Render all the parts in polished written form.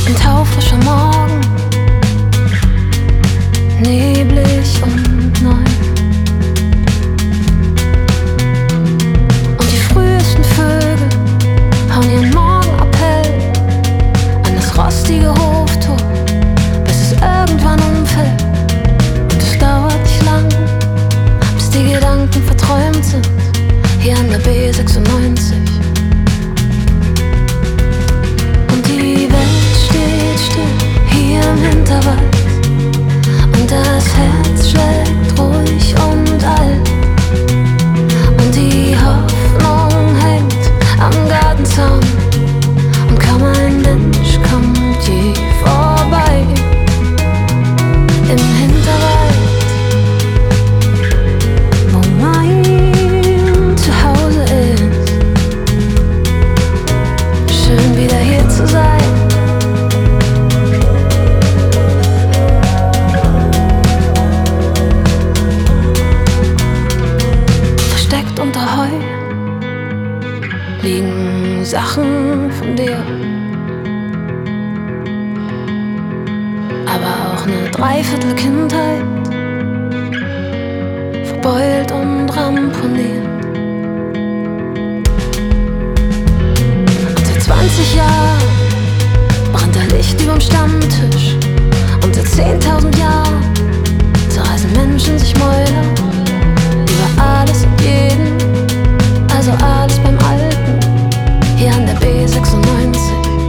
Ein taufrischer Morgen, neblig und neu. Und die frühesten Vögel hauen ihren Morgenappell an das rostige Hoftor, bis es irgendwann umfällt. Und es dauert nicht lang, bis die Gedanken verträumt sind, hier an der B96. Im Hinterwald und das Herz schlägt ruhig und alt und die Hoffnung hängt am Gartenzaun und kaum ein Mensch kommt je vorbei. Im Hinterwald, wo mein Zuhause ist, schön wieder hier zu sein. Unter Heu liegen Sachen von dir, aber auch eine Dreiviertel Kindheit, verbeult und ramponiert. Und seit 20 Jahren brennt da Licht überm Stammtisch und seit 10.000 Jahren zerreißen Menschen sich Mäuler über alles und jeden, also alles beim Alten, hier an der B96.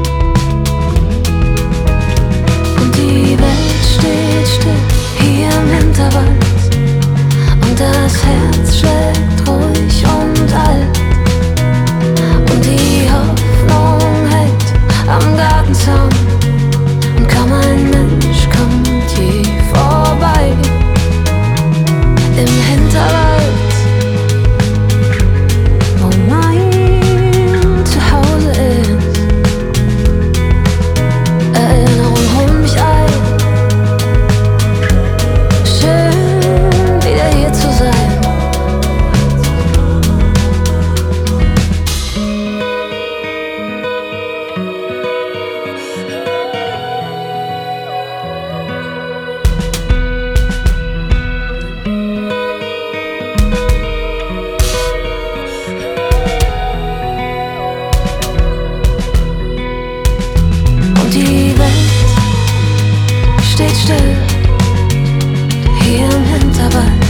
Und die Welt steht still, hier im Hinterwald, und das Herz schlägt ruhig und alt, und die Hoffnung hält am Gartenzaun, und kaum ein Mensch kommt je vorbei. Im Hinterwald, wo mein Zuhause ist, Erinnerungen holen mich ein, schön wieder hier zu sein. Die Welt steht still, hier im Hinterwald,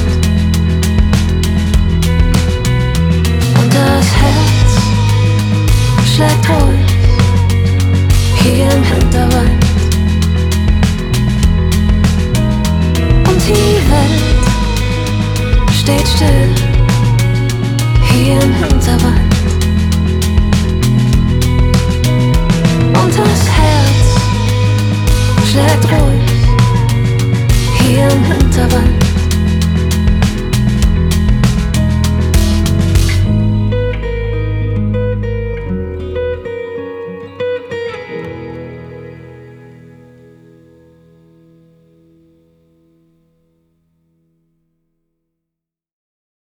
und das Herz schlägt ruhig, hier im Hinterwald. Und die Welt steht still, hier im Hinterwald.